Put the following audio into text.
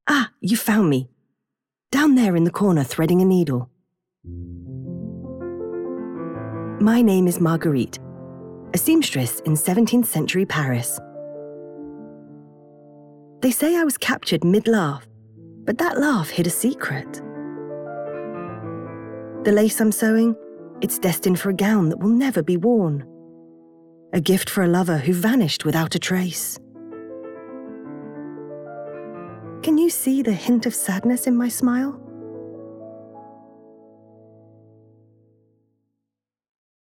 Ah, you found me. Down there in the corner threading a needle. My name is Marguerite, a seamstress in 17th century Paris. They say I was captured mid-laugh, but that laugh hid a secret. The lace I'm sewing, it's destined for a gown that will never be worn. A gift for a lover who vanished without a trace. Can you see the hint of sadness in my smile?